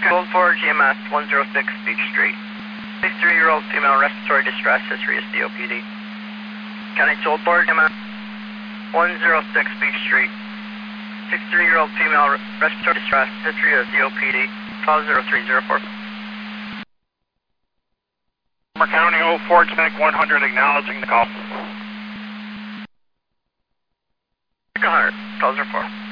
Gold 4 GMS 106 Beach Street. 63-year-old female respiratory distress history is COPD. County Gold 4 GMS 106 Beach Street. 63-year-old female respiratory distress history is COPD. 50304. County 04 Connect 100 acknowledging the call. 100, 1204.